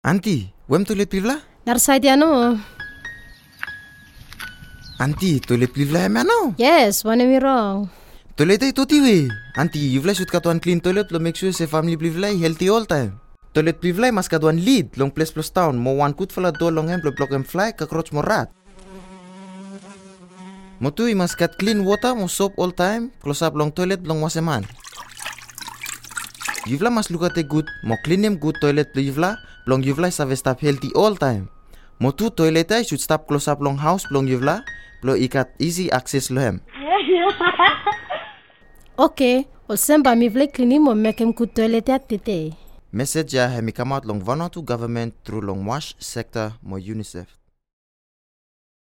Auntie, wem toilet pivla? Narside ano? Auntie, toilet pivla ano? Yes, what am I wrong? Toilet ay tuti we. Auntie, you should katuan clean toilet lo make sure se family pivla healthy all time. Toilet pivla mas katuan lead long place plus town mo one kut fala do long hem block em fly cockroach mo rat. Mo tu mas kat clean water mo soap all time close up long toilet long waseman. Yuvla mas lukate good, mo clean him good toilet lo yuvla, long yuvla save stop healthy all time. Mo tu toilet ay should stop close up long house long yuvla, lo ikat easy access lo hem. Okay, o semba mi vle cleaning mo make him good toilet at tete. Message ya hemi come out long one or two government through long wash sector mo UNICEF.